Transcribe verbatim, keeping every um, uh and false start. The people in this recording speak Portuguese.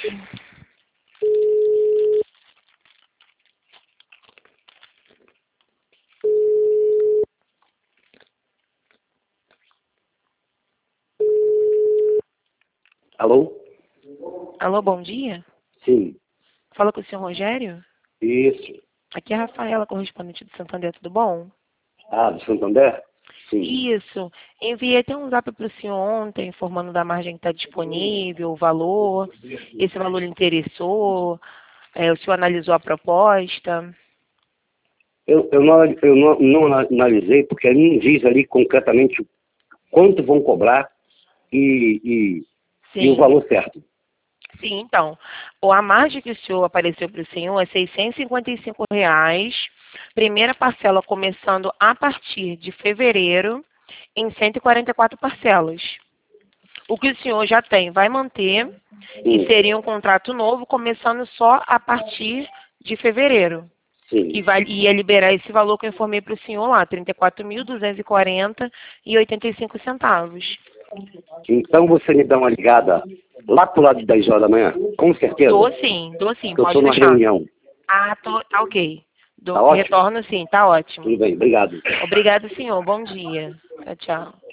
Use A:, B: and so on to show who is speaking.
A: Alô?
B: Alô, bom dia.
A: Sim.
B: Fala com o senhor Rogério?
A: Isso.
B: Aqui é a Rafaela, correspondente do Santander, tudo bom?
A: Ah, do Santander? Sim.
B: Isso. Enviei até um zap para o senhor ontem, informando da margem que está disponível, o valor, esse valor lhe interessou, é, o senhor analisou a proposta.
A: Eu, eu, não, eu não, não analisei porque não diz ali concretamente quanto vão cobrar e, e, e o valor certo.
B: Sim, então, a margem que o senhor apareceu para o senhor é seiscentos e cinquenta e cinco reais, primeira parcela começando a partir de fevereiro, em cento e quarenta e quatro parcelas. O que o senhor já tem vai manter, e
A: Sim.
B: seria um contrato novo, começando só a partir de fevereiro.
A: Sim.
B: Que vai, ia liberar esse valor que eu informei para o senhor lá, trinta e quatro mil duzentos e quarenta reais e oitenta e cinco centavos.
A: Então você me dá uma ligada lá pro lado de dez horas da manhã, com certeza.
B: Dou sim, dou sim,
A: Porque eu
B: pode
A: estou numa
B: deixar.
A: reunião.
B: Ah, tô, tá ok.
A: Tá
B: Dou,
A: ótimo?
B: retorno sim, tá ótimo.
A: Tudo bem, obrigado.
B: Obrigado, senhor. Bom dia. Tchau, tchau.